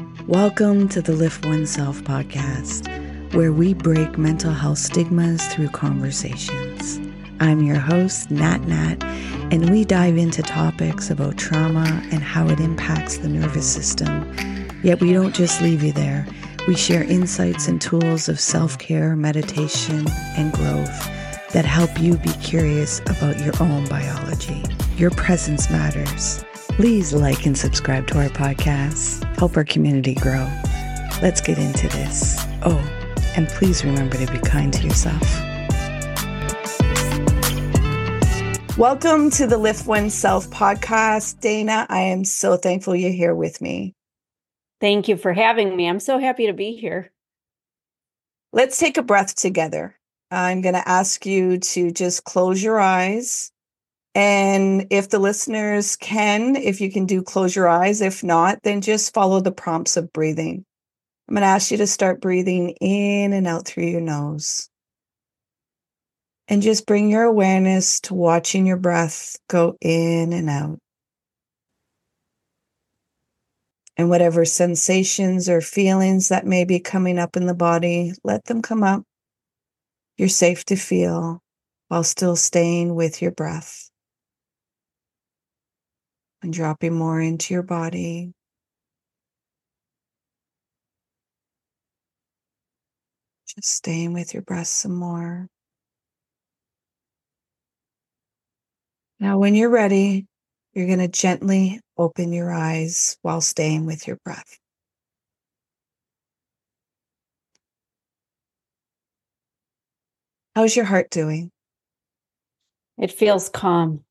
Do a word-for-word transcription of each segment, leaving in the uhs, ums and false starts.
Welcome to the Lift Oneself podcast, where we break mental health stigmas through conversations. I'm your host, Nat Nat, and we dive into topics about trauma and how it impacts the nervous system. Yet we don't just leave you there. We share insights and tools of self-care, meditation, and growth that help you be curious about your own biology. Your presence matters. Please like and subscribe to our podcast. Help our community grow. Let's get into this. Oh, and please remember to be kind to yourself. Welcome to the Lift Oneself podcast. Dana, I am so thankful you're here with me. Thank you for having me. I'm so happy to be here. Let's take a breath together. I'm going to ask you to just close your eyes. And if the listeners can, if you can do close your eyes, if not, then just follow the prompts of breathing. I'm going to ask you to start breathing in and out through your nose. And just bring your awareness to watching your breath go in and out. And whatever sensations or feelings that may be coming up in the body, let them come up. You're safe to feel while still staying with your breath. And dropping more into your body. Just staying with your breath some more. Now, when you're ready, you're going to gently open your eyes while staying with your breath. How's your heart doing? It feels calm.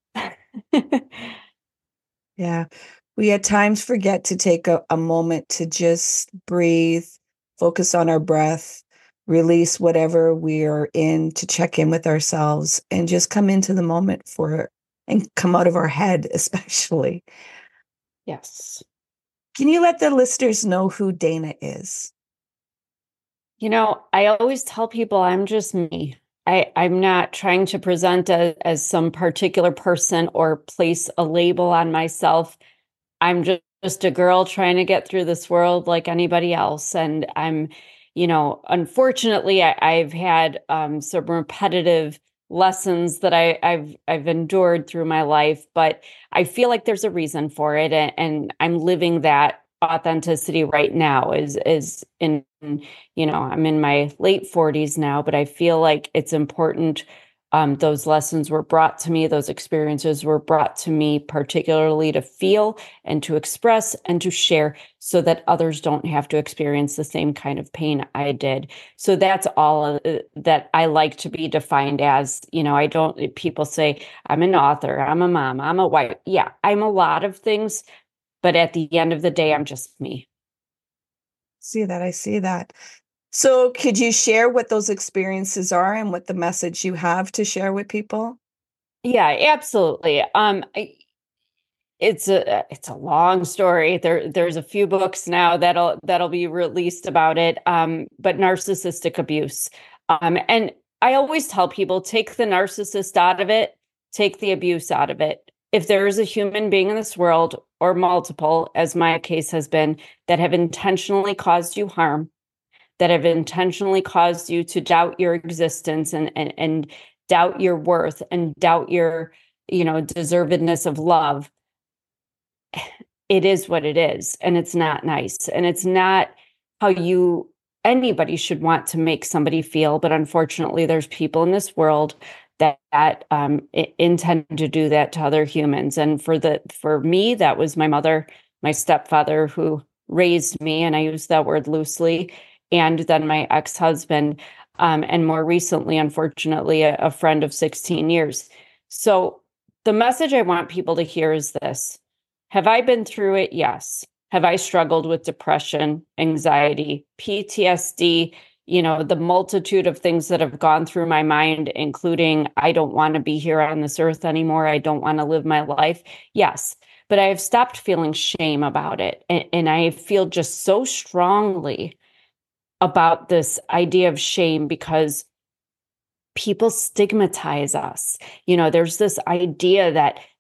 Yeah, we at times forget to take a, a moment to just breathe, focus on our breath, release whatever we are in to check in with ourselves and just come into the moment for it and come out of our head, especially. Yes. Can you let the listeners know who Dana is? You know, I always tell people I'm just me. I, I'm not trying to present a, as some particular person or place a label on myself. I'm just, just a girl trying to get through this world like anybody else. And I'm, you know, unfortunately, I, I've had um, some repetitive lessons that I, I've I've endured through my life, but I feel like there's a reason for it, and, and I'm living that authenticity right now. Is is in you know I'm in my late forties now, but I feel like it's important. Um, those lessons were brought to me, those experiences were brought to me particularly to feel and to express and to share so that others don't have to experience the same kind of pain I did. So that's all uh, that I like to be defined as. You know, I don't, people say, I'm an author, I'm a mom, I'm a wife. Yeah, I'm a lot of things, but at the end of the day, I'm just me. See that, I see that. So could you share what those experiences are and what the message you have to share with people? Yeah, absolutely. Um, I, it's a it's a long story. There there's a few books now that'll that'll be released about it. Um, but narcissistic abuse. Um, and I always tell people, take the narcissist out of it, take the abuse out of it. If there is a human being in this world, or multiple, as my case has been, that have intentionally caused you harm, that have intentionally caused you to doubt your existence and, and, and doubt your worth and doubt your, you know, deservedness of love, it is what it is. And it's not nice. And it's not how you, anybody should want to make somebody feel. But unfortunately, there's people in this world that, that um, intend to do that to other humans. And for the, for me, that was my mother, my stepfather who raised me. And I use that word loosely. And then my ex-husband, um, and more recently, unfortunately, a, a friend of sixteen years. So the message I want people to hear is this. Have I been through it? Yes. Have I struggled with depression, anxiety, P T S D, you know, the multitude of things that have gone through my mind, including I don't want to be here on this earth anymore. I don't want to live my life. Yes. But I have stopped feeling shame about it. And, and I feel just so strongly about this idea of shame because people stigmatize us. You know, there's this idea that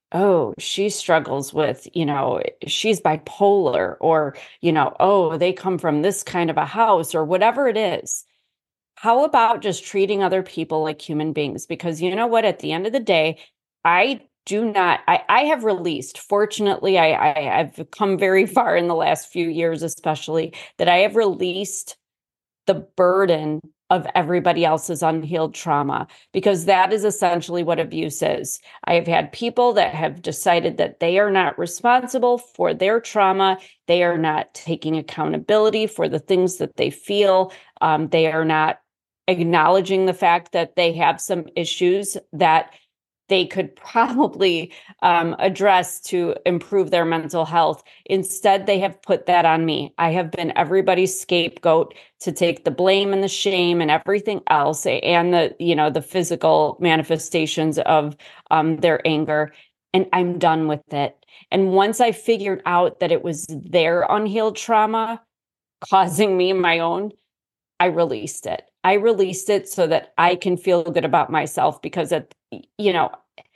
oh, she struggles with, you know, she's bipolar, or, you know, oh, they come from this kind of a house, or whatever it is. How about just treating other people like human beings? Because you know what, at the end of the day, I do not, I, I have released, fortunately, I, I, I've come very far in the last few years, especially, that I have released the burden of everybody else's unhealed trauma, because that is essentially what abuse is. I have had people that have decided that they are not responsible for their trauma. They are not taking accountability for the things that they feel. Um, they are not acknowledging the fact that they have some issues that they could probably um, address to improve their mental health. Instead, they have put that on me. I have been everybody's scapegoat to take the blame and the shame and everything else, and the, you know, the physical manifestations of um, their anger. And I'm done with it. And once I figured out that it was their unhealed trauma causing me my own, I released it. I released it so that I can feel good about myself, because it, you know,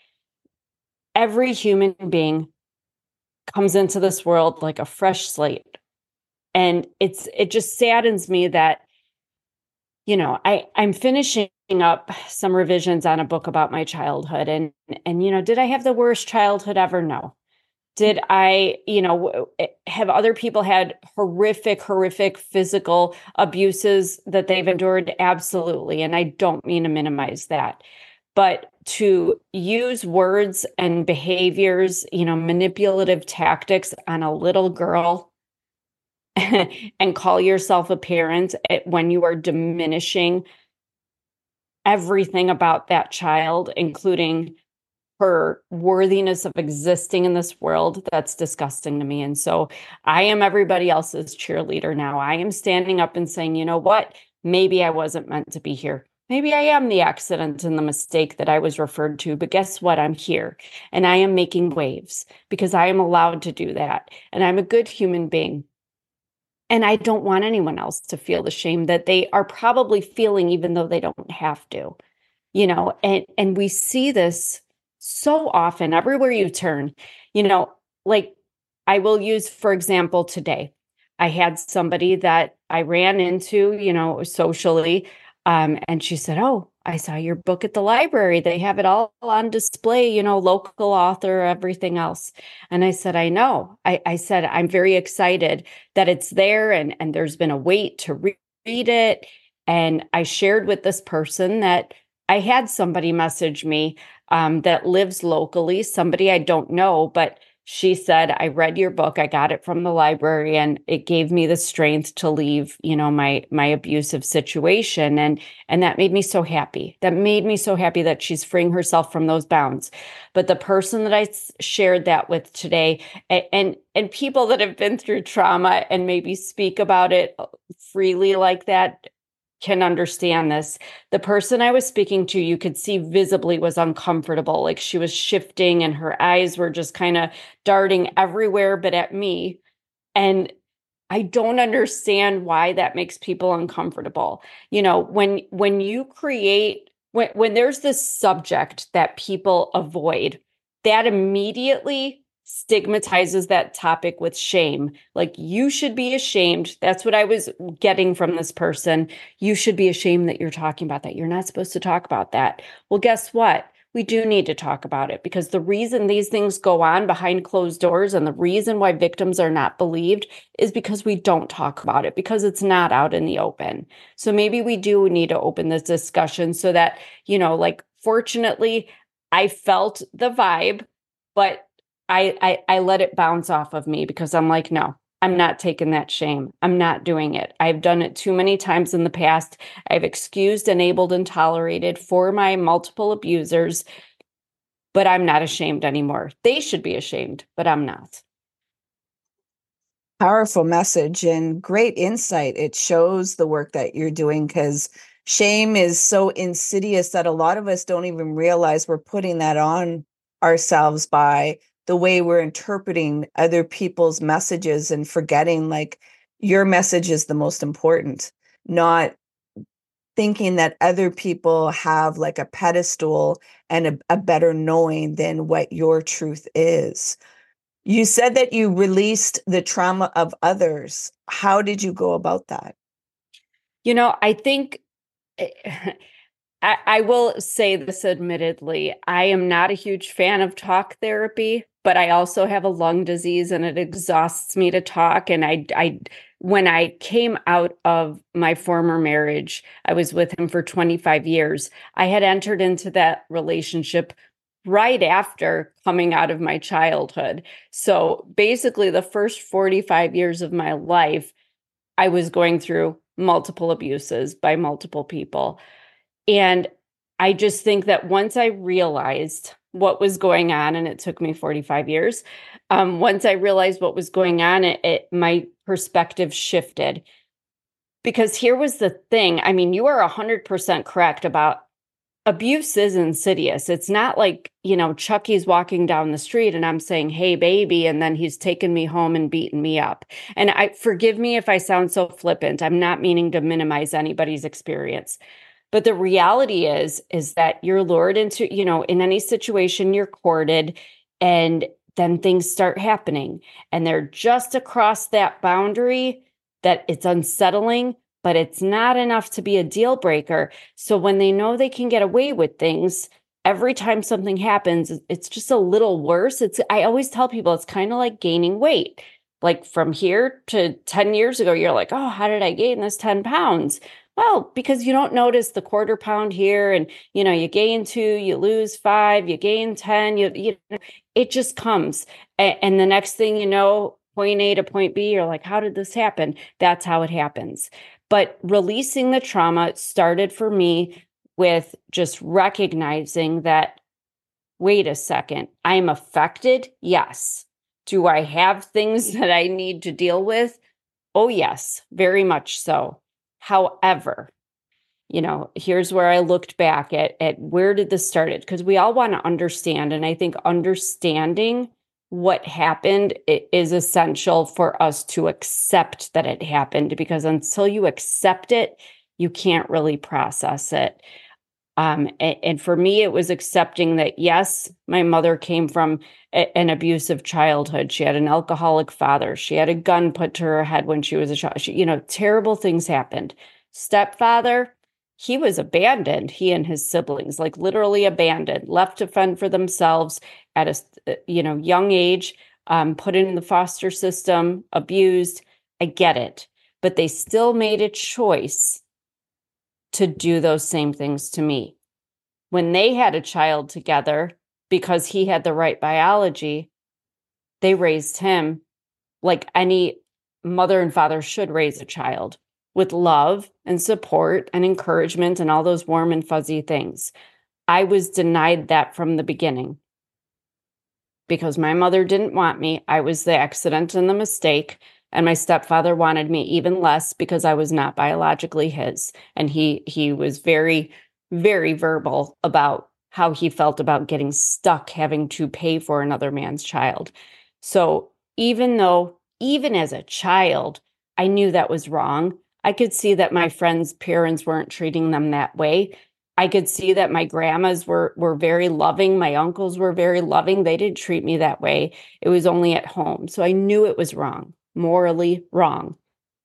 every human being comes into this world like a fresh slate. And it's, it just saddens me that, you know, I, I'm finishing up some revisions on a book about my childhood. And, and, you know, did I have the worst childhood ever? No. Did I, you know, have other people had horrific, horrific physical abuses that they've endured? Absolutely. And I don't mean to minimize that. But to use words and behaviors, you know, manipulative tactics on a little girl and call yourself a parent when you are diminishing everything about that child, including her worthiness of existing in this world, that's disgusting to me. And so I am everybody else's cheerleader now. I am standing up and saying, you know what? Maybe I wasn't meant to be here. Maybe I am the accident and the mistake that I was referred to, but guess what? I'm here and I am making waves because I am allowed to do that. And I'm a good human being. And I don't want anyone else to feel the shame that they are probably feeling, even though they don't have to, you know, and, and we see this so often everywhere you turn, you know, like I will use, for example, today, I had somebody that I ran into, you know, socially, um, and she said, oh, I saw your book at the library. They have it all on display, you know, local author, everything else. And I said, I know. I, I said, I'm very excited that it's there, and, and there's been a wait to re- read it. And I shared with this person that I had somebody message me um, that lives locally, somebody I don't know, but she said, I read your book, I got it from the library, and it gave me the strength to leave, you know, my, my abusive situation. And, and that made me so happy. That made me so happy that she's freeing herself from those bounds. But the person that I shared that with today, and, and, and people that have been through trauma and maybe speak about it freely like that, can understand this. The person I was speaking to, you could see visibly was uncomfortable. Like she was shifting and her eyes were just kind of darting everywhere but at me. And I don't understand why that makes people uncomfortable. You know, when when you create, when, when there's this subject that people avoid, that immediately stigmatizes that topic with shame. Like, you should be ashamed. That's what I was getting from this person. You should be ashamed that you're talking about that. You're not supposed to talk about that. Well, guess what? We do need to talk about it, because the reason these things go on behind closed doors and the reason why victims are not believed is because we don't talk about it, because it's not out in the open. So maybe we do need to open this discussion so that, you know, like, fortunately, I felt the vibe, but I, I, I let it bounce off of me, because I'm like, no, I'm not taking that shame. I'm not doing it. I've done it too many times in the past. I've excused, enabled, and tolerated for my multiple abusers, but I'm not ashamed anymore. They should be ashamed, but I'm not. Powerful message and great insight. It shows the work that you're doing, because shame is so insidious that a lot of us don't even realize we're putting that on ourselves by the way we're interpreting other people's messages, and forgetting, like, your message is the most important, not thinking that other people have like a pedestal and a, a better knowing than what your truth is. You said that you released the trauma of others. How did you go about that? You know, I think I, I will say this admittedly, I am not a huge fan of talk therapy, but I also have a lung disease and it exhausts me to talk. And I, I, when I came out of my former marriage, I was with him for twenty-five years. I had entered into that relationship right after coming out of my childhood. So basically, the first forty-five years of my life, I was going through multiple abuses by multiple people. And I just think that once I realized what was going on, and it took me forty-five years, um, once I realized what was going on, it, it my perspective shifted. Because here was the thing. I mean, you are one hundred percent correct about abuse is insidious. It's not like, you know, Chucky's walking down the street and I'm saying, hey, baby, and then he's taken me home and beaten me up. And I forgive me if I sound so flippant. I'm not meaning to minimize anybody's experience. But the reality is, is that you're lured into, you know, in any situation you're courted, and then things start happening. And they're just across that boundary that it's unsettling, but it's not enough to be a deal breaker. So when they know they can get away with things, every time something happens, it's just a little worse. It's, I always tell people it's kind of like gaining weight. Like from here to ten years ago, you're like, oh, how did I gain this ten pounds? Well, because you don't notice the quarter pound here, and, you know, you gain two, you lose five, you gain ten, you, you it just comes. And, and the next thing you know, point A to point B, you're like, how did this happen? That's how it happens. But releasing the trauma started for me with just recognizing that, wait a second, I'm affected. Yes. Do I have things that I need to deal with? Oh, yes, very much so. However, you know, here's where I looked back at, at where did this start? Because we all want to understand. And I think understanding what happened is essential for us to accept that it happened, because until you accept it, you can't really process it. Um, and, and for me, it was accepting that, yes, my mother came from a, an abusive childhood. She had an alcoholic father. She had a gun put to her head when she was a child. She, you know, terrible things happened. Stepfather, he was abandoned, he and his siblings, like literally abandoned, left to fend for themselves at a, you know, young age, um, put in the foster system, abused. I get it. But they still made a choice to do those same things to me. When they had a child together, because he had the right biology, they raised him like any mother and father should raise a child, with love and support and encouragement and all those warm and fuzzy things. I was denied that from the beginning because my mother didn't want me. I was the accident and the mistake. And my stepfather wanted me even less because I was not biologically his. And he he was very, very verbal about how he felt about getting stuck having to pay for another man's child. So even though, even as a child, I knew that was wrong, I could see that my friends' parents weren't treating them that way. I could see that my grandmas were were very loving. My uncles were very loving. They didn't treat me that way. It was only at home. So I knew it was wrong. Morally wrong.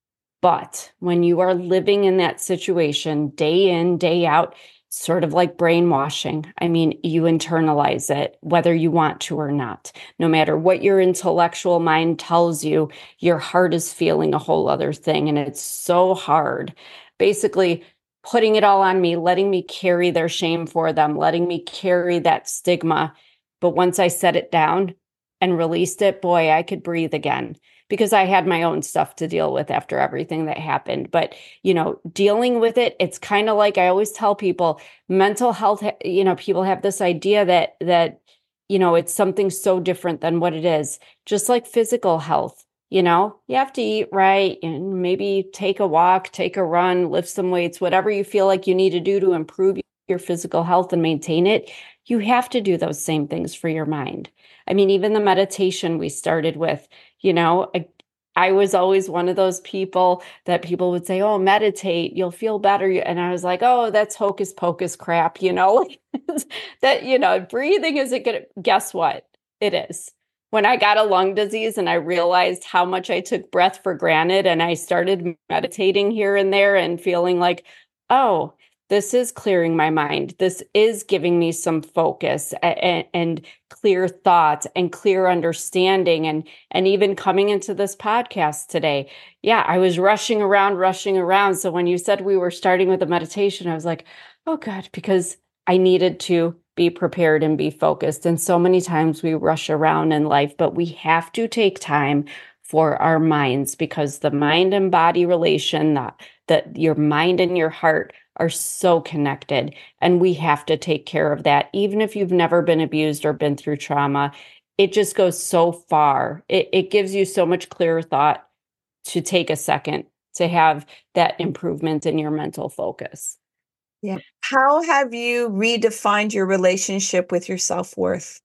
But when you are living in that situation day in, day out, sort of like brainwashing, I mean, you internalize it, whether you want to or not. No matter what your intellectual mind tells you, your heart is feeling a whole other thing. And it's so hard. Basically, putting it all on me, letting me carry their shame for them, letting me carry that stigma. But once I set it down and released it, boy, I could breathe again, because I had my own stuff to deal with after everything that happened. But, you know, dealing with it, it's kind of like I always tell people, mental health, you know, people have this idea that, that, you know, it's something so different than what it is. Just like physical health, you know, you have to eat right and maybe take a walk, take a run, lift some weights, whatever you feel like you need to do to improve your physical health and maintain it. You have to do those same things for your mind. I mean, even the meditation we started with, you know, I was always one of those people that people would say, oh, meditate, you'll feel better. And I was like, oh, that's hocus pocus crap, you know, that, you know, breathing isn't good. Guess what? It is. When I got a lung disease and I realized how much I took breath for granted, and I started meditating here and there and feeling like, oh, this is clearing my mind. This is giving me some focus and, and clear thoughts and clear understanding. And, and even coming into this podcast today, yeah, I was rushing around, rushing around. So when you said we were starting with a meditation, I was like, oh God, because I needed to be prepared and be focused. And so many times we rush around in life, but we have to take time for our minds, because the mind and body relation, that, that your mind and your heart are so connected, and we have to take care of that. Even if you've never been abused or been through trauma, it just goes so far. It, it gives you so much clearer thought to take a second to have that improvement in your mental focus. Yeah. How have you redefined your relationship with your self-worth?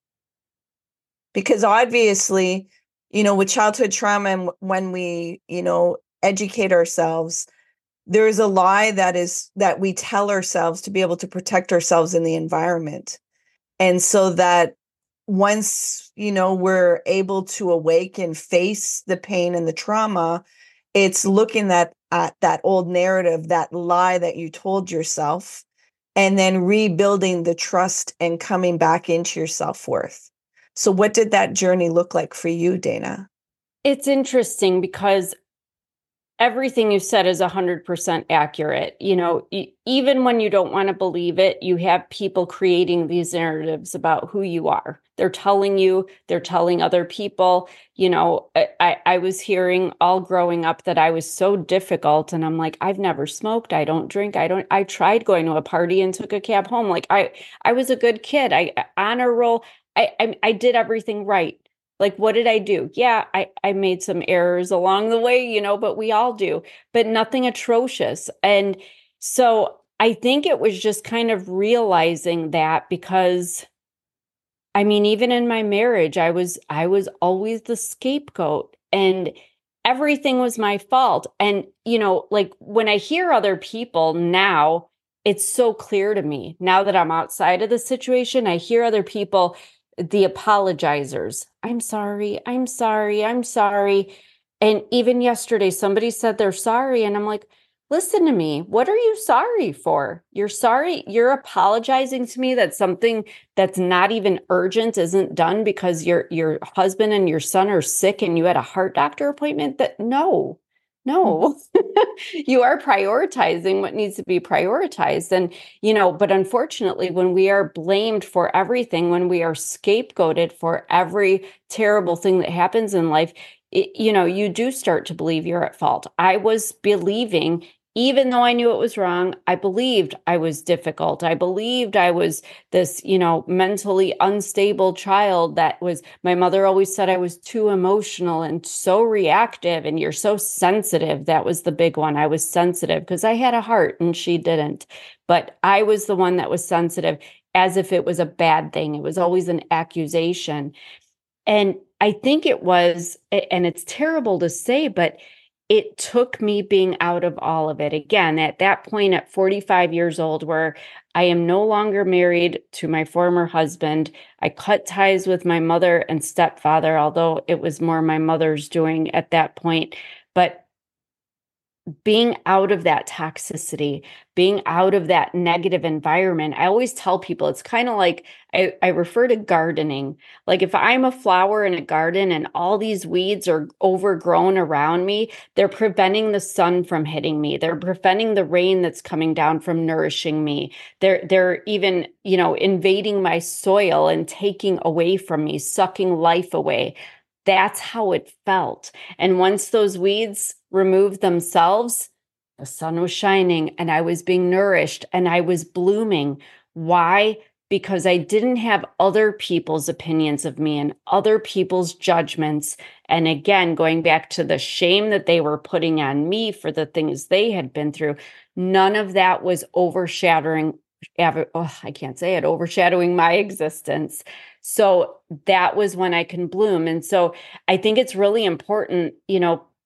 Because obviously, you know, with childhood trauma, and when we, you know, educate ourselves, there is a lie that is that we tell ourselves to be able to protect ourselves in the environment. And so that once, you know, we're able to awake and face the pain and the trauma, it's looking at, at that old narrative, that lie that you told yourself, and then rebuilding the trust and coming back into your self-worth. So what did that journey look like for you, Dana? It's interesting because everything you said is one hundred percent accurate. You know, e- even when you don't want to believe it, you have people creating these narratives about who you are. They're telling you, they're telling other people. You know, I, I was hearing all growing up that I was so difficult. And I'm like, I've never smoked. I don't drink. I don't, I tried going to a party and took a cab home. Like I, I was a good kid. I honor roll. I, I, I did everything right. Like, what did I do? Yeah, I, I made some errors along the way, you know, but we all do, but nothing atrocious. And so I think it was just kind of realizing that, because I mean, even in my marriage, I was, I was always the scapegoat, and everything was my fault. And, you know, like when I hear other people now, it's so clear to me now that I'm outside of the situation. I hear other people, the apologizers. I'm sorry. I'm sorry. I'm sorry. And even yesterday, somebody said they're sorry. And I'm like, listen to me. What are you sorry for? You're sorry. You're apologizing to me that something that's not even urgent isn't done because your, your husband and your son are sick and you had a heart doctor appointment. That no, no, you are prioritizing what needs to be prioritized. And, you know, but unfortunately, when we are blamed for everything, when we are scapegoated for every terrible thing that happens in life, it, you know, you do start to believe you're at fault. I was believing, even though I knew it was wrong, I believed I was difficult. I believed I was this, you know, mentally unstable child that was, my mother always said I was too emotional and so reactive, and you're so sensitive. That was the big one. I was sensitive because I had a heart and she didn't. But I was the one that was sensitive, as if it was a bad thing. It was always an accusation. And I think it was, and it's terrible to say, but it took me being out of all of it. Again, at that point, at forty-five years old, where I am no longer married to my former husband, I cut ties with my mother and stepfather, although it was more my mother's doing at that point. But being out of that toxicity, being out of that negative environment. I always tell people it's kind of like I, I refer to gardening. Like if I'm a flower in a garden and all these weeds are overgrown around me, they're preventing the sun from hitting me. They're preventing the rain that's coming down from nourishing me. They're they're even, you know, invading my soil and taking away from me, sucking life away. That's how it felt. And once those weeds removed themselves, the sun was shining and I was being nourished and I was blooming. Why? Because I didn't have other people's opinions of me and other people's judgments. And again, going back to the shame that they were putting on me for the things they had been through, none of that was overshadowing Oh, I can't say it, overshadowing my existence. So that was when I can bloom. And so I think it's really important, you know,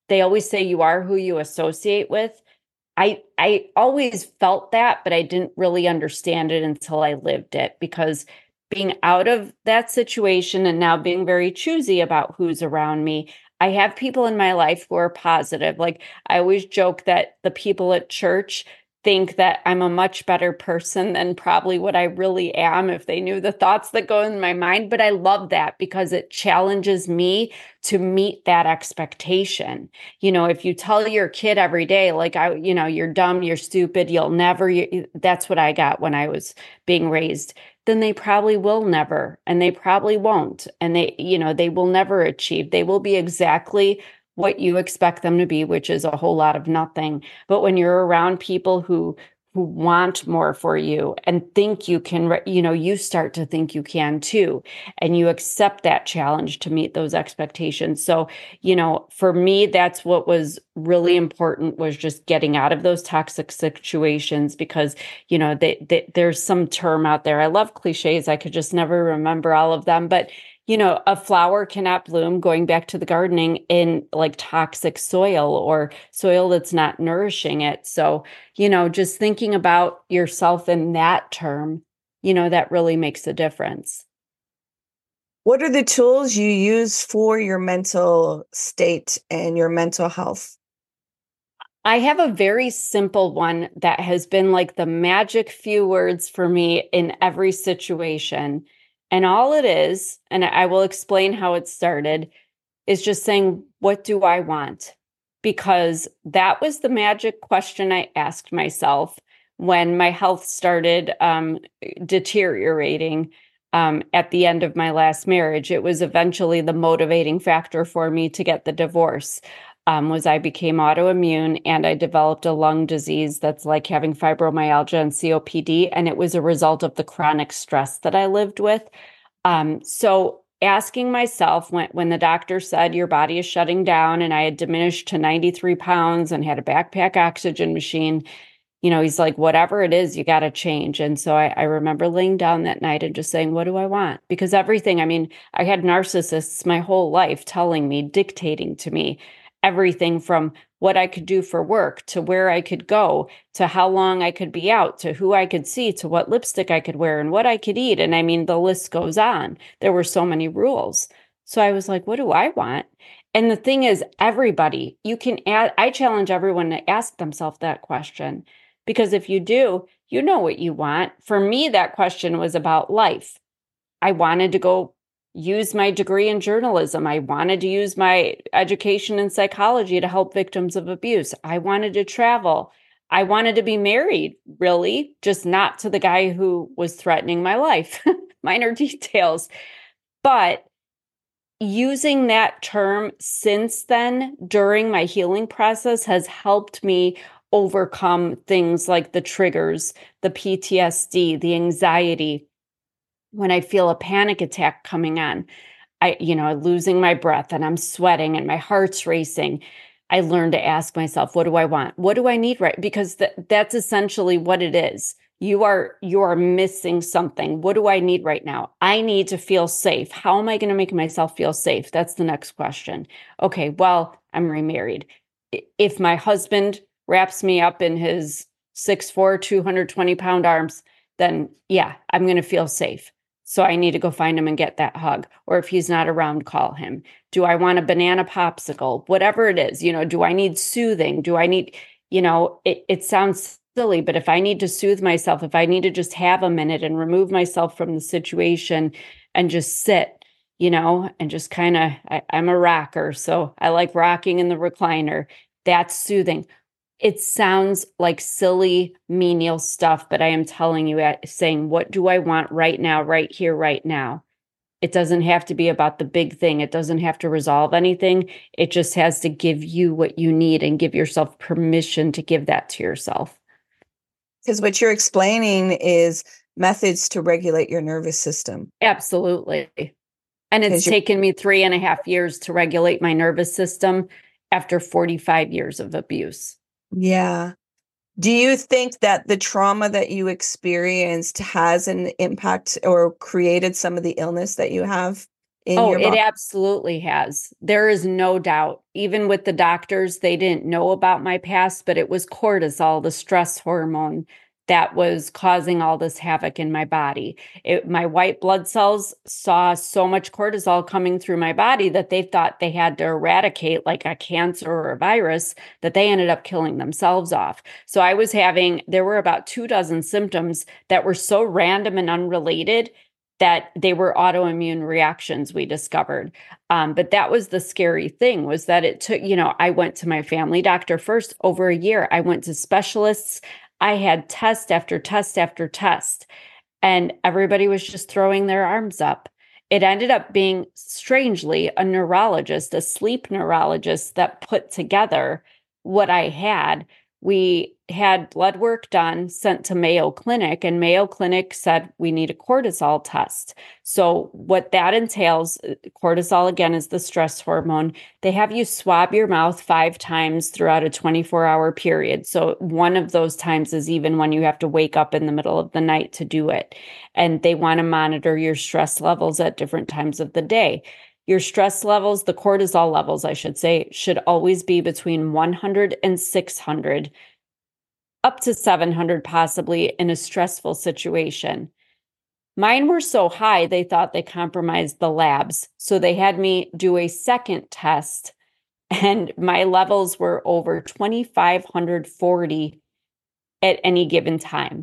they always say you are who you associate with. I I always felt that, but I didn't really understand it until I lived it, because being out of that situation and now being very choosy about who's around me, I have people in my life who are positive. Like, I always joke that the people at church think that I'm a much better person than probably what I really am if they knew the thoughts that go in my mind. But I love that because it challenges me to meet that expectation. You know, if you tell your kid every day, like, I, you know, you're dumb, you're stupid, you'll never, you, that's what I got when I was being raised, then they probably will never, and they probably won't. And they, you know, they will never achieve. They will be exactly what you expect them to be, which is a whole lot of nothing. But when you're around people who who want more for you and think you can, you know, you start to think you can too, and you accept that challenge to meet those expectations. So, you know, for me, that's what was really important, was just getting out of those toxic situations, because, you know, they, they, there's some term out there. I love cliches. I could just never remember all of them, but you know, a flower cannot bloom, going back to the gardening, in like toxic soil or soil that's not nourishing it. So, you know, just thinking about yourself in that term, you know, that really makes a difference. What are the tools you use for your mental state and your mental health? I have a very simple one that has been like the magic few words for me in every situation. And all it is, and I will explain how it started, is just saying, what do I want? Because that was the magic question I asked myself when my health started um, deteriorating um, at the end of my last marriage. It was eventually the motivating factor for me to get the divorce. Um, was I became autoimmune and I developed a lung disease that's like having fibromyalgia and C O P D. And it was a result of the chronic stress that I lived with. Um, so asking myself when, when the doctor said your body is shutting down, and I had diminished to ninety-three pounds and had a backpack oxygen machine, you know, he's like, whatever it is, you got to change. And so I, I remember laying down that night and just saying, what do I want? Because everything, I mean, I had narcissists my whole life telling me, dictating to me, everything from what I could do for work to where I could go to how long I could be out to who I could see to what lipstick I could wear and what I could eat. And I mean, the list goes on. There were so many rules. So I was like, what do I want? And the thing is, everybody, you can add, I challenge everyone to ask themselves that question, because if you do, you know what you want. For me, that question was about life. I wanted to go use my degree in journalism. I wanted to use my education in psychology to help victims of abuse. I wanted to travel. I wanted to be married, really, just not to the guy who was threatening my life. Minor details. But using that term since then, during my healing process, has helped me overcome things like the triggers, the P T S D, the anxiety. When I feel a panic attack coming on, I, you know, losing my breath and I'm sweating and my heart's racing, I learned to ask myself, what do I want? What do I need? Right? Because th- that's essentially what it is. You are, you are missing something. What do I need right now? I need to feel safe. How am I going to make myself feel safe? That's the next question. Okay, well, I'm remarried. If my husband wraps me up in his six foot four, two hundred twenty pound arms, then yeah, I'm going to feel safe. So I need to go find him and get that hug. Or if he's not around, call him. Do I want a banana popsicle? Whatever it is, you know, do I need soothing? Do I need, you know, it, it sounds silly, but if I need to soothe myself, if I need to just have a minute and remove myself from the situation and just sit, you know, and just kind of, I'm a rocker. So I like rocking in the recliner. That's soothing. It sounds like silly, menial stuff, but I am telling you, saying, what do I want right now, right here, right now? It doesn't have to be about the big thing. It doesn't have to resolve anything. It just has to give you what you need and give yourself permission to give that to yourself. Because what you're explaining is methods to regulate your nervous system. Absolutely. And it's taken me three and a half years to regulate my nervous system after forty-five years of abuse. Yeah. Do you think that the trauma that you experienced has an impact or created some of the illness that you have in Oh, your it body? absolutely has. There is no doubt. Even with the doctors, they didn't know about my past, but it was cortisol, the stress hormone, that was causing all this havoc in my body. It, my white blood cells saw so much cortisol coming through my body that they thought they had to eradicate, like a cancer or a virus, that they ended up killing themselves off. So I was having, there were about two dozen symptoms that were so random and unrelated that they were autoimmune reactions, we discovered. Um, but that was the scary thing, was that it took, you know, I went to my family doctor first over a year. I went to specialists. I had test after test after test, and everybody was just throwing their arms up. It ended up being, strangely, a neurologist, a sleep neurologist, that put together what I had. We had blood work done, sent to Mayo Clinic, and Mayo Clinic said we need a cortisol test. So what that entails, cortisol, again, is the stress hormone. They have you swab your mouth five times throughout a twenty-four hour period. So one of those times is even when you have to wake up in the middle of the night to do it. And they want to monitor your stress levels at different times of the day. Your stress levels, the cortisol levels, I should say, should always be between one hundred and six hundred, up to seven hundred possibly in a stressful situation. Mine were so high, they thought they compromised the labs. So they had me do a second test, and my levels were over twenty-five forty at any given time,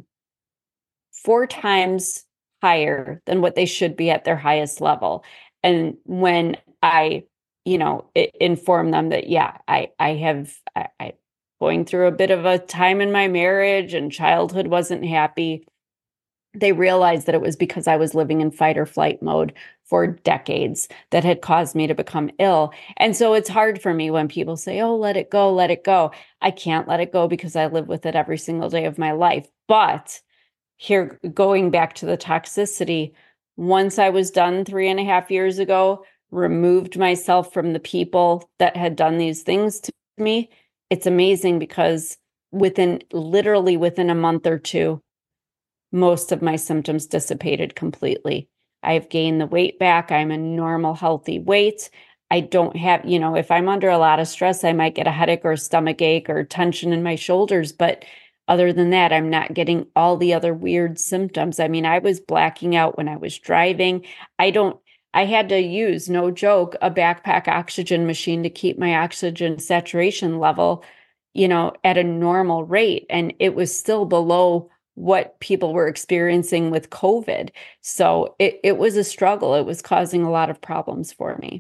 four times higher than what they should be at their highest level. And when I, you know, inform them that, yeah, I, I have, I, I going through a bit of a time in my marriage and childhood wasn't happy, they realized that it was because I was living in fight or flight mode for decades that had caused me to become ill. And so it's hard for me when people say, oh, let it go, let it go. I can't let it go because I live with it every single day of my life. But here, going back to the toxicity, once I was done three and a half years ago, removed myself from the people that had done these things to me, it's amazing because within, literally within a month or two, most of my symptoms dissipated completely. I've gained the weight back. I'm a normal, healthy weight. I don't have, you know, if I'm under a lot of stress, I might get a headache or a stomach ache or tension in my shoulders, but other than that, I'm not getting all the other weird symptoms. I mean, I was blacking out when I was driving. I don't, I had to use, no joke, a backpack oxygen machine to keep my oxygen saturation level, you know, at a normal rate. And it was still below what people were experiencing with COVID. So it, it was a struggle. It was causing a lot of problems for me.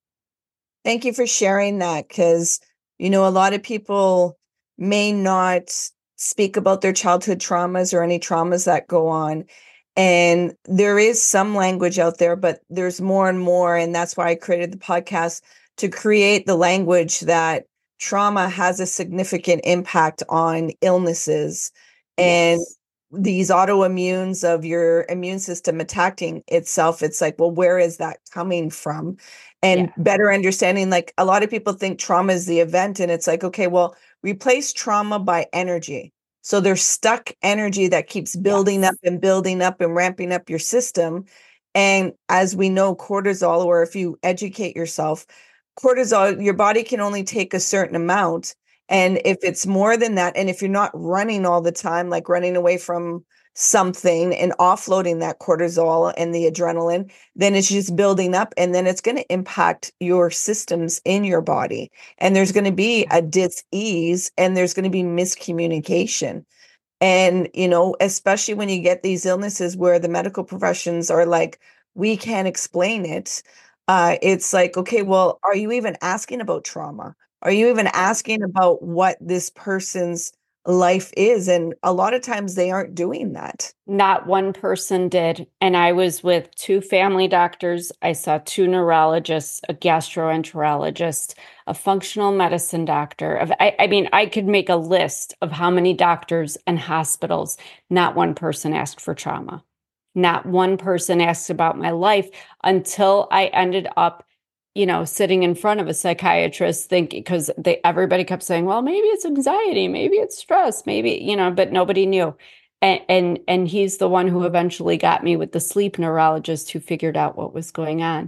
Thank you for sharing that, because, you know, a lot of people may not speak about their childhood traumas or any traumas that go on. And there is some language out there, but there's more and more. And that's why I created the podcast, to create the language that trauma has a significant impact on illnesses. And Yes. these autoimmunes of your immune system attacking itself, it's like, well, where is that coming from? And Yeah. better understanding, like, a lot of people think trauma is the event, and it's like, okay, well, replace trauma by energy. So there's stuck energy that keeps building Yes. up and building up and ramping up your system. And as we know, cortisol, or if you educate yourself, cortisol, your body can only take a certain amount. And if it's more than that, and if you're not running all the time, like running away from something and offloading that cortisol and the adrenaline, then it's just building up, and then it's going to impact your systems in your body. And there's going to be a dis-ease, and there's going to be miscommunication. And, you know, especially when you get these illnesses where the medical professions are like, we can't explain it. Uh, it's like, okay, well, are you even asking about trauma? Are you even asking about what this person's life is? And a lot of times they aren't doing that. Not one person did. And I was with two family doctors. I saw two neurologists, a gastroenterologist, a functional medicine doctor. Of, I, I mean, I could make a list of how many doctors and hospitals. Not one person asked for trauma. Not one person asked about my life, until I ended up, you know, sitting in front of a psychiatrist, thinking, because they everybody kept saying, well, maybe it's anxiety, maybe it's stress, maybe, you know, but nobody knew. And, and and he's the one who eventually got me with the sleep neurologist who figured out what was going on.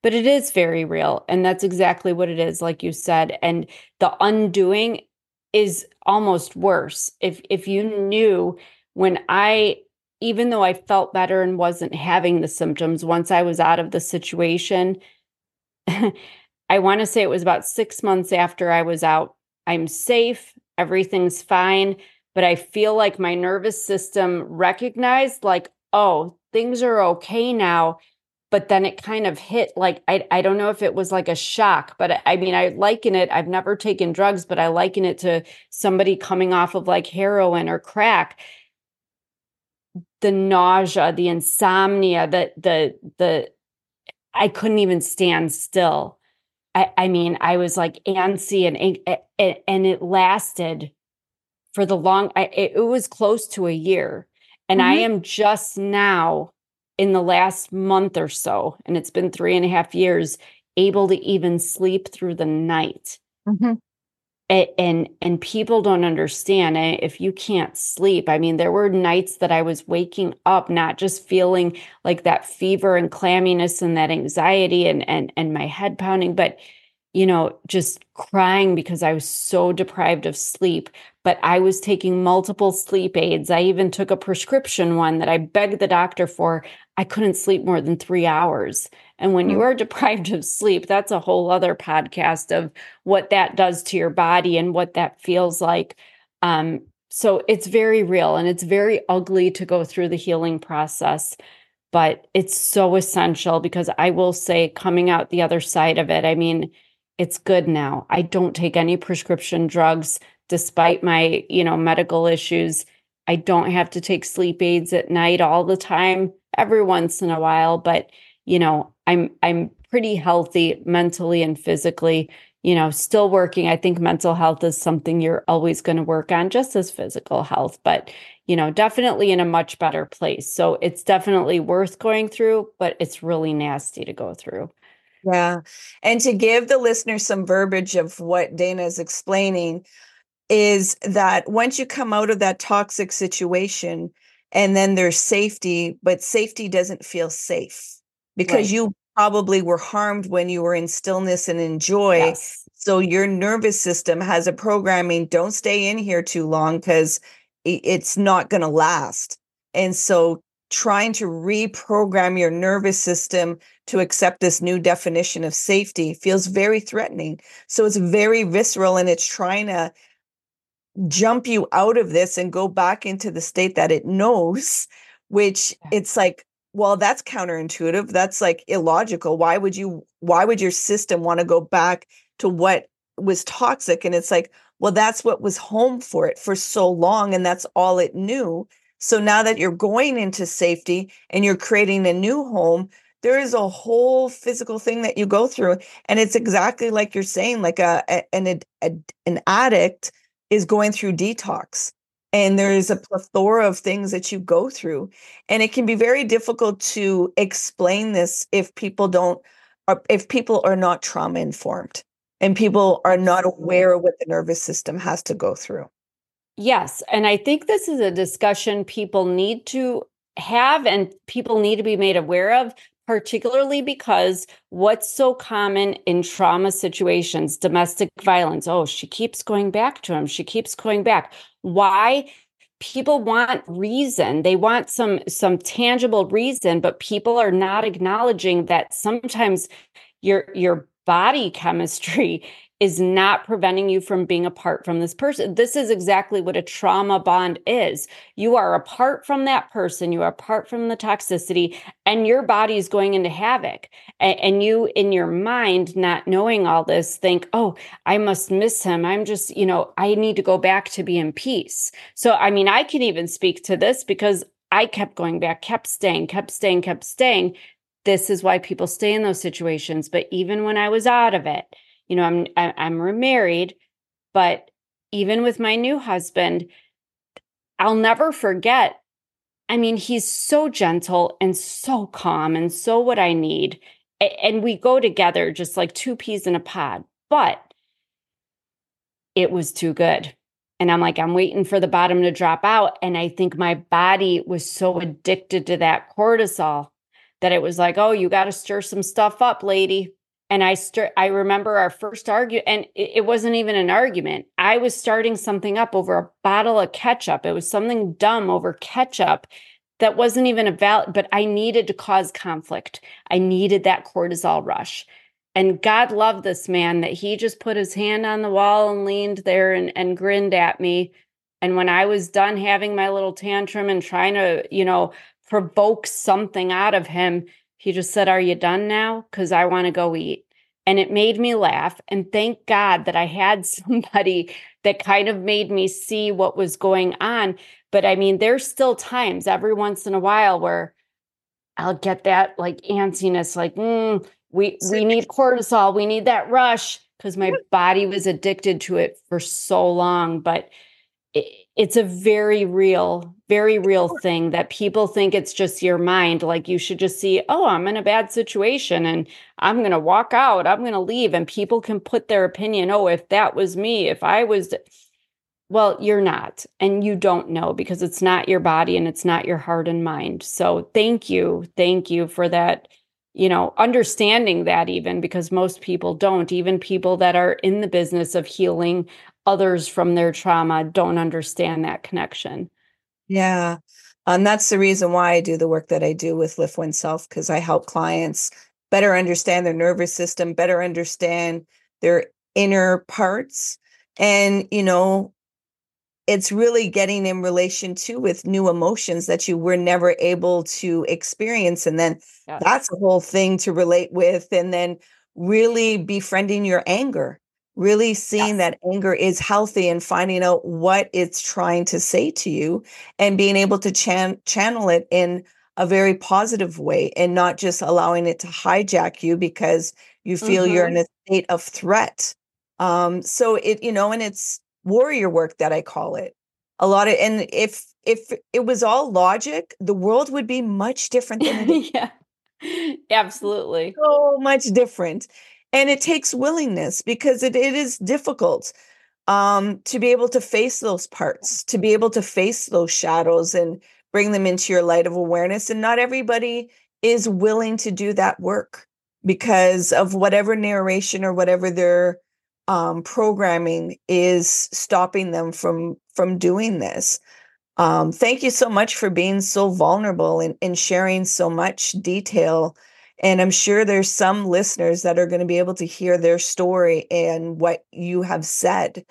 But it is very real. And that's exactly what it is, like you said. And the undoing is almost worse. If if you knew when I, even though I felt better and wasn't having the symptoms, once I was out of the situation, I want to say it was about six months after I was out. I'm safe, everything's fine, but I feel like my nervous system recognized, like, oh, things are okay now. But then it kind of hit, like, I, I don't know if it was like a shock, but I, I mean, I liken it. I've never taken drugs, but I liken it to somebody coming off of like heroin or crack. The nausea, the insomnia, the, the, the, I couldn't even stand still. I, I mean, I was like antsy and, and, and it lasted for the long, I, it, it was close to a year. And mm-hmm. I am just now in the last month or so, and it's been three and a half years, able to even sleep through the night. Mm-hmm. And, and, and people don't understand. If you can't sleep, I mean, there were nights that I was waking up, not just feeling like that fever and clamminess and that anxiety and, and, and my head pounding, but, you know, just crying because I was so deprived of sleep. But I was taking multiple sleep aids. I even took a prescription one that I begged the doctor for. I couldn't sleep more than three hours. And when mm-hmm. you are deprived of sleep, that's a whole other podcast of what that does to your body and what that feels like. Um, so it's very real and it's very ugly to go through the healing process, but it's so essential because I will say coming out the other side of it, I mean, it's good now. I don't take any prescription drugs despite my, you know, medical issues. I don't have to take sleep aids at night all the time, every once in a while, but you know, I'm I'm pretty healthy mentally and physically, you know, still working. I think mental health is something you're always going to work on, just as physical health, but, you know, definitely in a much better place. So it's definitely worth going through, but it's really nasty to go through. Yeah. And to give the listeners some verbiage of what Dana is explaining is that once you come out of that toxic situation and then there's safety, but safety doesn't feel safe. Because right. you probably were harmed when you were in stillness and in joy. Yes. So your nervous system has a programming, don't stay in here too long because it's not going to last. And so trying to reprogram your nervous system to accept this new definition of safety feels very threatening. So it's very visceral and it's trying to jump you out of this and go back into the state that it knows, which it's like, well, that's counterintuitive. That's like illogical. Why would you, why would your system want to go back to what was toxic? And it's like, well, that's what was home for it for so long. And that's all it knew. So now that you're going into safety and you're creating a new home, there is a whole physical thing that you go through. And it's exactly like you're saying, like a, a an, a, an addict is going through detox. And there's a plethora of things that you go through. And it can be very difficult to explain this if people don't, if people are not trauma informed and people are not aware of what the nervous system has to go through. Yes. And I think this is a discussion people need to have and people need to be made aware of, particularly because what's so common in trauma situations, domestic violence, oh, she keeps going back to him. She keeps going back. Why? People want reason. They want some some tangible reason, but people are not acknowledging that sometimes your your body chemistry is not preventing you from being apart from this person. This is exactly what a trauma bond is. You are apart from that person. You are apart from the toxicity, and your body is going into havoc. And, and you, in your mind, not knowing all this, think, oh, I must miss him. I'm just, you know, I need to go back to be in peace. So, I mean, I can even speak to this because I kept going back, kept staying, kept staying, kept staying. This is why people stay in those situations. But even when I was out of it, you know, I'm I'm remarried, but even with my new husband, I'll never forget. I mean, he's so gentle and so calm and so what I need. And we go together just like two peas in a pod, but it was too good. And I'm like, I'm waiting for the bottom to drop out. And I think my body was so addicted to that cortisol that it was like, oh, you got to stir some stuff up, lady. And I stir- I remember our first argument, and it, it wasn't even an argument. I was starting something up over a bottle of ketchup. It was something dumb over ketchup that wasn't even a valid, but I needed to cause conflict. I needed that cortisol rush. And God loved this man that he just put his hand on the wall and leaned there and, and grinned at me. And when I was done having my little tantrum and trying to, you know, provoke something out of him, he just said, are you done now? Because I want to go eat. And it made me laugh. And thank God that I had somebody that kind of made me see what was going on. But I mean, there's still times every once in a while where I'll get that like antsiness, like, mm, we, we need cortisol. We need that rush, because my body was addicted to it for so long. But it, it's a very real, very real thing that people think it's just your mind. Like you should just see, oh, I'm in a bad situation and I'm going to walk out. I'm going to leave. And people can put their opinion. Oh, if that was me, if I was, well, you're not. And you don't know, because it's not your body and it's not your heart and mind. So thank you. Thank you for that, you know, understanding that, even because most people don't. Even people that are in the business of healing others from their trauma don't understand that connection. Yeah. And that's the reason why I do the work that I do with Lift Oneself, because I help clients better understand their nervous system, better understand their inner parts. And, you know, it's really getting in relation to with new emotions that you were never able to experience. And then Yes. that's a whole thing to relate with. And then really befriending your anger, really seeing Yes. that anger is healthy and finding out what it's trying to say to you and being able to chan- channel it in a very positive way and not just allowing it to hijack you because you feel Mm-hmm. you're in a state of threat. Um, so it, you know, and it's warrior work that I call it. A lot of, and if if it was all logic, the world would be much different than it is. Yeah, absolutely. So much different. And it takes willingness, because it, it is difficult um, to be able to face those parts, to be able to face those shadows and bring them into your light of awareness. And not everybody is willing to do that work because of whatever narration or whatever their um, programming is stopping them from from doing this. Um, thank you so much for being so vulnerable and, and sharing so much detail. And I'm sure there's some listeners that are going to be able to hear their story and what you have said.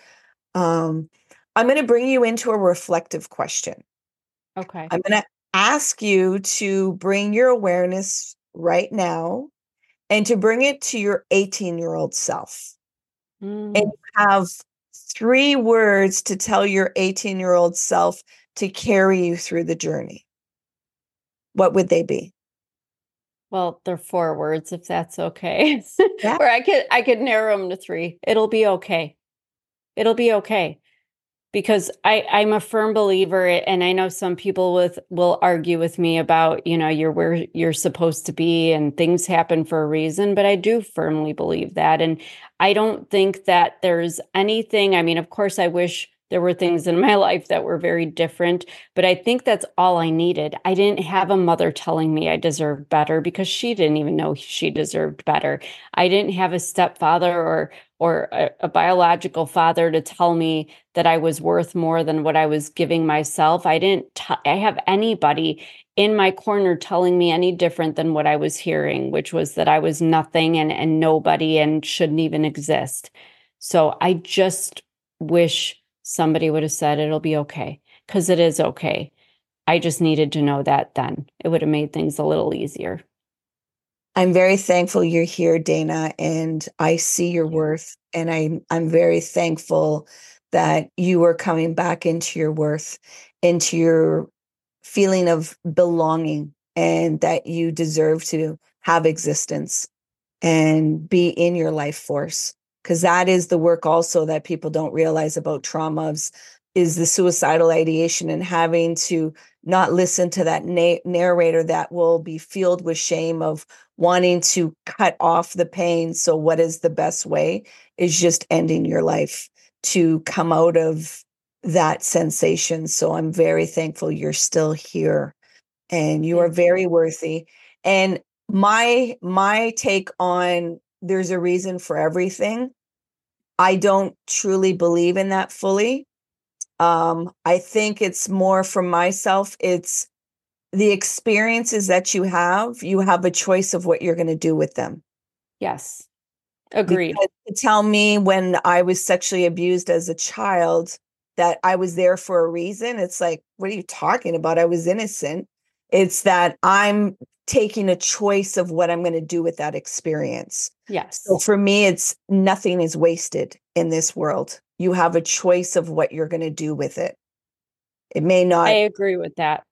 Um, I'm going to bring you into a reflective question. Okay. I'm going to ask you to bring your awareness right now and to bring it to your eighteen-year-old self. Mm. And you have three words to tell your eighteen-year-old self to carry you through the journey. What would they be? Well, they're four words, if that's okay. Yeah. Or I could I could narrow them to three. It'll be okay. It'll be okay. Because I, I'm a firm believer, and I know some people with will argue with me about, you know, you're where you're supposed to be and things happen for a reason, but I do firmly believe that. And I don't think that there's anything, I mean, of course, I wish there were things in my life that were very different, but I think that's all I needed. I didn't have a mother telling me I deserved better, because she didn't even know she deserved better. I didn't have a stepfather or or a, a biological father to tell me that I was worth more than what I was giving myself. I didn't t- I have anybody in my corner telling me any different than what I was hearing, which was that I was nothing and, and nobody and shouldn't even exist. So I just wish somebody would have said, it'll be okay, because it is okay. I just needed to know that then. It would have made things a little easier. I'm very thankful you're here, Dana, and I see your worth. And I'm I'm very thankful that you are coming back into your worth, into your feeling of belonging, and that you deserve to have existence and be in your life force. Because that is the work also that people don't realize about traumas, is the suicidal ideation and having to not listen to that na- narrator that will be filled with shame of wanting to cut off the pain. So what is the best way is just ending your life to come out of that sensation. So I'm very thankful you're still here, and you are very worthy. And my my take on there's a reason for everything. I don't truly believe in that fully. Um, I think it's more for myself. It's the experiences that you have, you have a choice of what you're going to do with them. Yes. Agreed. Because to tell me when I was sexually abused as a child that I was there for a reason, it's like, what are you talking about? I was innocent. It's that I'm taking a choice of what I'm going to do with that experience. Yes. So for me, it's nothing is wasted in this world. You have a choice of what you're going to do with it. It may not. I agree with that.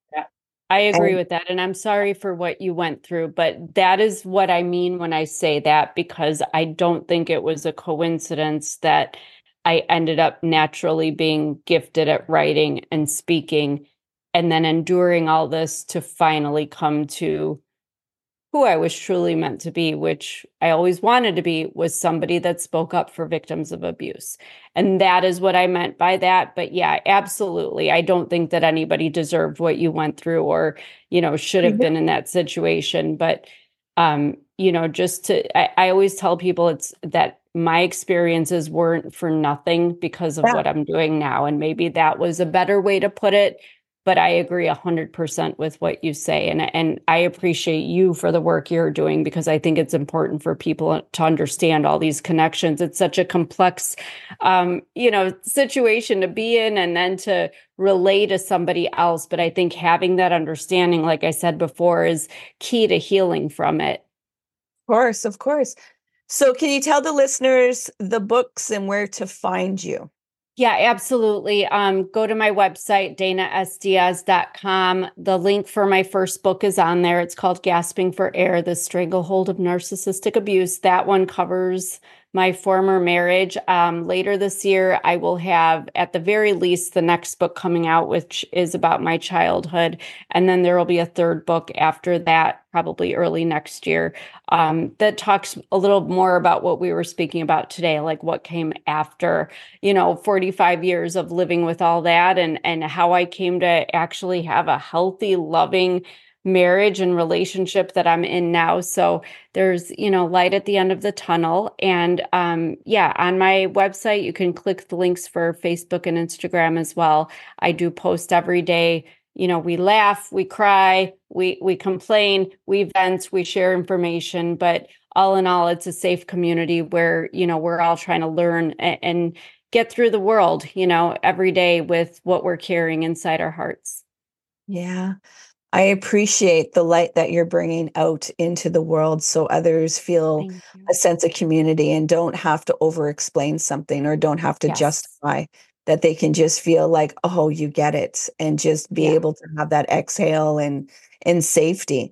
I agree And with that. And I'm sorry for what you went through, but that is what I mean when I say that, because I don't think it was a coincidence that I ended up naturally being gifted at writing and speaking, and then enduring all this to finally come to who I was truly meant to be, which I always wanted to be, was somebody that spoke up for victims of abuse. And that is what I meant by that. But yeah, absolutely. I don't think that anybody deserved what you went through or, you know, should have been in that situation. But, um, you know, just to, I, I always tell people it's that my experiences weren't for nothing because of yeah, what I'm doing now. And maybe that was a better way to put it. But I agree one hundred percent with what you say. And, and I appreciate you for the work you're doing, because I think it's important for people to understand all these connections. It's such a complex, um, you know, situation to be in and then to relate to somebody else. But I think having that understanding, like I said before, is key to healing from it. of course, of course. So can you tell the listeners the books and where to find you? Yeah, absolutely. Um, go to my website, dana s diaz dot com. The link for my first book is on there. It's called Gasping for Air, The Stranglehold of Narcissistic Abuse. That one covers my former marriage. Um, later this year, I will have, at the very least, the next book coming out, which is about my childhood. And then there will be a third book after that, probably early next year, um, that talks a little more about what we were speaking about today, like what came after, you know, forty-five years of living with all that, and, and how I came to actually have a healthy, loving marriage and relationship that I'm in now. So there's, you know, light at the end of the tunnel. And um, yeah, on my website, you can click the links for Facebook and Instagram as well. I do post every day. You know, we laugh, we cry, we we complain, we vent, we share information, but all in all, it's a safe community where, you know, we're all trying to learn and, and get through the world, you know, every day with what we're carrying inside our hearts. Yeah. I appreciate the light that you're bringing out into the world so others feel Thank you. a sense of community and don't have to over explain something or don't have to Yes. justify, that they can just feel like, oh, you get it, and just be Yeah. able to have that exhale and in safety.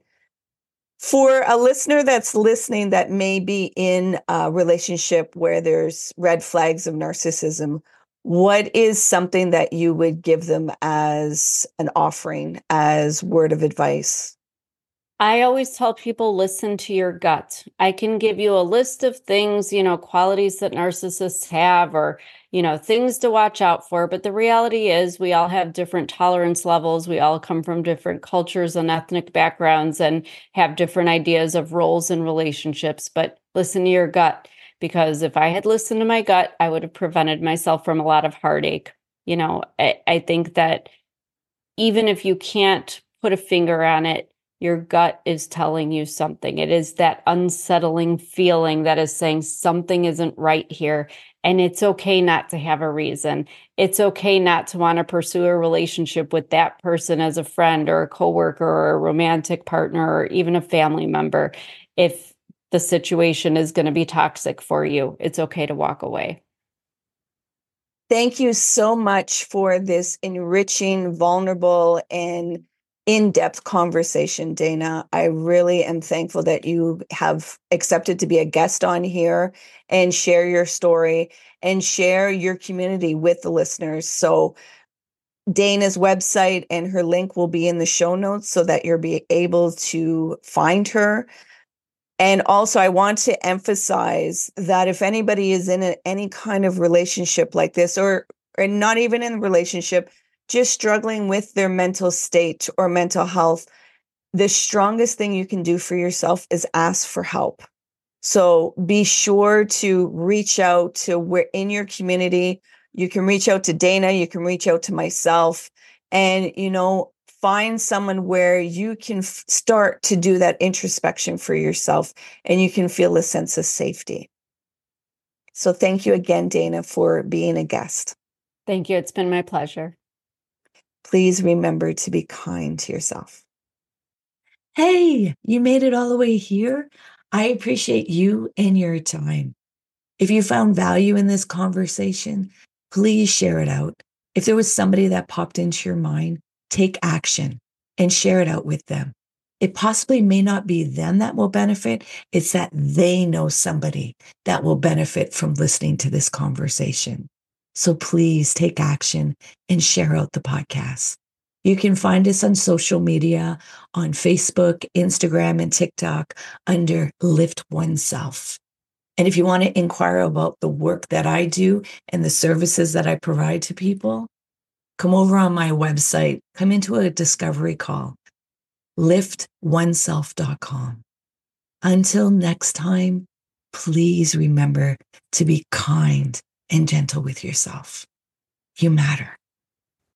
For a listener that's listening that may be in a relationship where there's red flags of narcissism, what is something that you would give them as an offering, as word of advice? I always tell people, listen to your gut. I can give you a list of things, you know, qualities that narcissists have, or, you know, things to watch out for. But the reality is we all have different tolerance levels. We all come from different cultures and ethnic backgrounds and have different ideas of roles and relationships. But listen to your gut, because if I had listened to my gut, I would have prevented myself from a lot of heartache. You know, I, I think that even if you can't put a finger on it, your gut is telling you something. It is that unsettling feeling that is saying something isn't right here. And it's okay not to have a reason. It's okay not to want to pursue a relationship with that person as a friend or a coworker or a romantic partner or even a family member. If the situation is going to be toxic for you, it's okay to walk away. Thank you so much for this enriching, vulnerable, and in-depth conversation, Dana. I really am thankful that you have accepted to be a guest on here and share your story and share your community with the listeners. So Dana's website and her link will be in the show notes so that you'll be able to find her. And also, I want to emphasize that if anybody is in a, any kind of relationship like this, or, or not even in a relationship, just struggling with their mental state or mental health, the strongest thing you can do for yourself is ask for help. So be sure to reach out to where in your community. You can reach out to Dana, you can reach out to myself, and, you know, find someone where you can f- start to do that introspection for yourself and you can feel a sense of safety. So thank you again, Dana, for being a guest. Thank you. It's been my pleasure. Please remember to be kind to yourself. Hey, you made it all the way here. I appreciate you and your time. If you found value in this conversation, please share it out. If there was somebody that popped into your mind, take action and share it out with them. It possibly may not be them that will benefit. It's that they know somebody that will benefit from listening to this conversation. So please take action and share out the podcast. You can find us on social media on Facebook, Instagram, and TikTok under Lift Oneself. And if you want to inquire about the work that I do and the services that I provide to people, come over on my website, come into a discovery call, lift oneself dot com. Until next time, please remember to be kind and gentle with yourself. You matter.